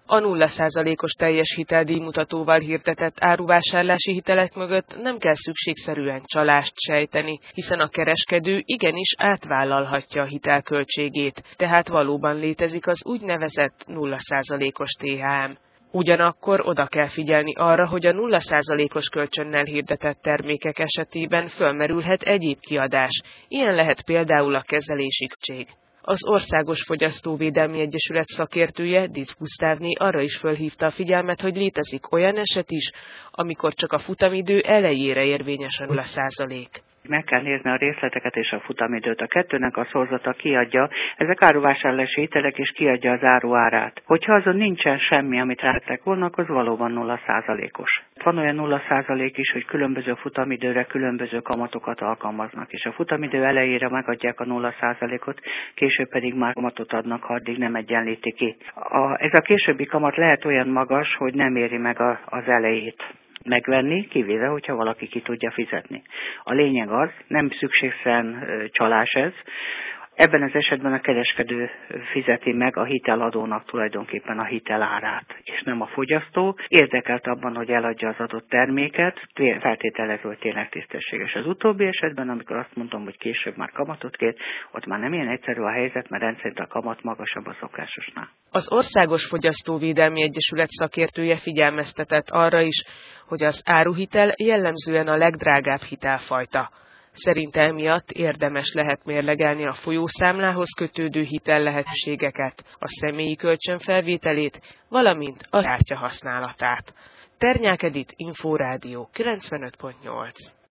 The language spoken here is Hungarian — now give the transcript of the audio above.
A 0%-os teljes hiteldíjmutatóval hirdetett áruvásárlási hitelek mögött nem kell szükségszerűen csalást sejteni, hiszen a kereskedő igenis átvállalhatja a hitel költségét, tehát valóban létezik az úgynevezett 0%-os THM. Ugyanakkor oda kell figyelni arra, hogy a 0%-os kölcsönnel hirdetett termékek esetében fölmerülhet egyéb kiadás, ilyen lehet például a kezelési költség. Az Országos Fogyasztóvédelmi Egyesület szakértője, Dietz Gusztávné arra is fölhívta a figyelmet, hogy létezik olyan eset is, amikor csak a futamidő elejére érvényes a 0%. Meg kell nézni a részleteket és a futamidőt. A kettőnek a szorzata kiadja, ezek áruvásárlási hitelek, és kiadja az áru árát. Hogyha azon nincsen semmi, amit rátettek volna, az valóban 0%-os. Van olyan 0% is, hogy különböző futamidőre különböző kamatokat alkalmaznak, és a futamidő elejére megadják a 0%-ot, később pedig már kamatot adnak, ha addig nem egyenlíti ki. Ez a későbbi kamat lehet olyan magas, hogy nem éri meg az elejét megvenni, kivéve, hogyha valaki ki tudja fizetni. A lényeg az, nem szükségszerűen csalás ez, ebben az esetben a kereskedő fizeti meg a hiteladónak tulajdonképpen a hitelárát, és nem a fogyasztó. Érdekelt abban, hogy eladja az adott terméket, feltételező, hogy tényleg tisztességes. Az utóbbi esetben, amikor azt mondom, hogy később már kamatot kér, ott már nem ilyen egyszerű a helyzet, mert rendszerint a kamat magasabb a szokásosnál. Az Országos Fogyasztóvédelmi Egyesület szakértője figyelmeztetett arra is, hogy az áruhitel jellemzően a legdrágább hitelfajta. Szerinte emiatt érdemes lehet mérlegelni a folyószámlához kötődő hitellehetőségeket, a személyi kölcsön felvételét, valamint a kártya használatát. Ternyák Edit, Inforádió 95.8.